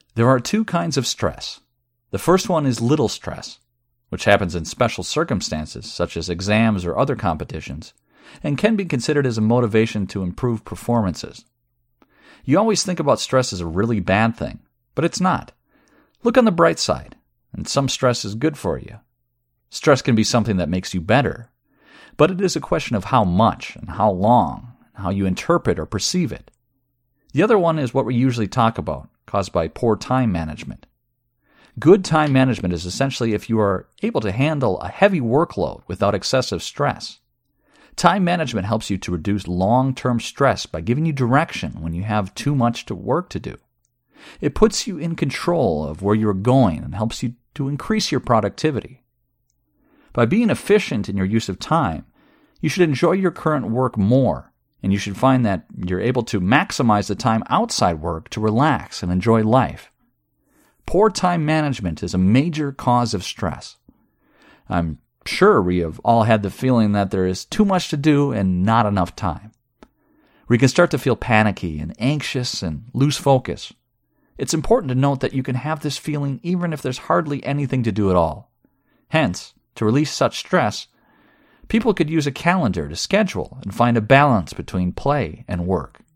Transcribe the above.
There are two kinds of stress. The first one is little stress, which happens in special circumstances such as exams or other competitions, and can be considered as a motivation to improve performances. You always think about stress as a really bad thing, but it's not. Look on the bright side, and some stress is good for you. Stress can be something that makes you better, but it is a question of how much and how long, and how you interpret or perceive it. The other one is what we usually talk about, caused by poor time management. Good time management is essentially if you are able to handle a heavy workload without excessive stress. Time management helps you to reduce long-term stress by giving you direction when you have too much work to do. It puts you in control of where you're going and helps you to increase your productivity. By being efficient in your use of time, you should enjoy your current work more, and you should find that you're able to maximize the time outside work to relax and enjoy life. Poor time management is a major cause of stress. I'm sure we have all had the feeling that there is too much to do and not enough time. We can start to feel panicky and anxious and lose focus. It's important to note that you can have this feeling even if there's hardly anything to do at all. Hence, to release such stress, people could use a calendar to schedule and find a balance between play and work.